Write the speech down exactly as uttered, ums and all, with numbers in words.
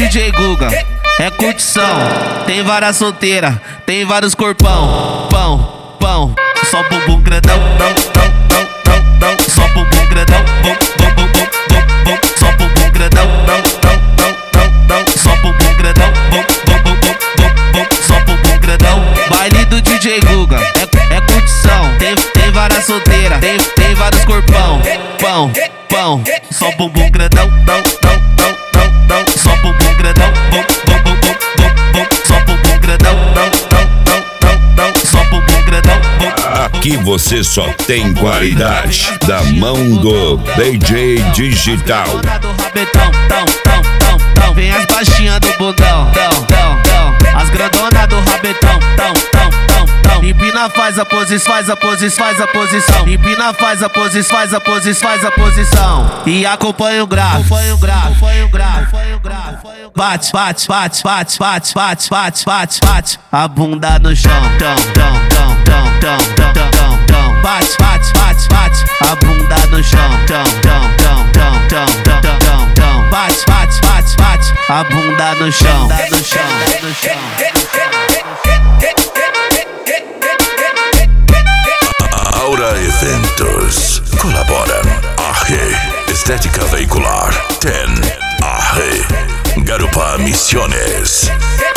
D J Guga, é curtição. Tem várias solteiras, tem vários corpão. Pão, pão, só bumbum grandão, não, não, não, não, não. Só bumbum grandão, bum, bum, bum, bum, bum, bum. Só bumbum grandão, não, não, não, não, não. Só bumbum grandão, bum, bum, bum, bum, bum, bum. Só bumbum grandão. Baile do D J Guga, é, é curtição. Tem, tem várias solteiras, tem, tem vários corpão. Pão, pão, só bumbum grandão, não, não, não, não, não. Só bumbum grandão, bum, bum, bum, bum, bum, bum. Só bumbum grandão, não, não, não, não, não. Só bumbum grandão, bum. Aqui você só tem qualidade da mão do D J Digital. Vem as baixinhas do bundão, tão, tão, tão. As grandonas do rabetão, tão, tão, tão, tão. Empina, faz a posição, faz a posição, faz a posição. Empina, faz a posição, faz a posição, faz a posição. E acompanha o grave, acompanha o grave, acompanha o grave, acompanha o grave. Bate, bate, bate, bate, bate, bate, bate, bate, bate. A bunda no chão, tão, tão, tão, tão, tão, tão, tão, tão. Bate, bate, bate, bate. A bunda no chão, tão, tão, tão, tão, tão, tão, tão, tão. Bate, bate, bate, bate. A bunda no chão, no chão, no chão. Aura Eventos colaboram. Arre, Estética Veicular. Ten. Arre, Garupa Misiones.